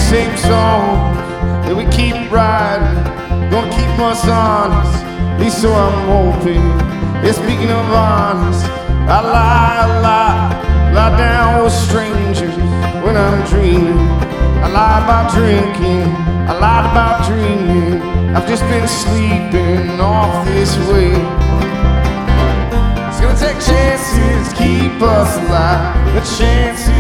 same songs that we keep writing, gonna keep us honest, at least so I'm hoping. Yeah, speaking of honest, I lie down with strangers when I'm dreaming. I lie about drinking, I lied about dreaming. I've just been sleeping off this way. It's gonna take chances to keep us alive, the chances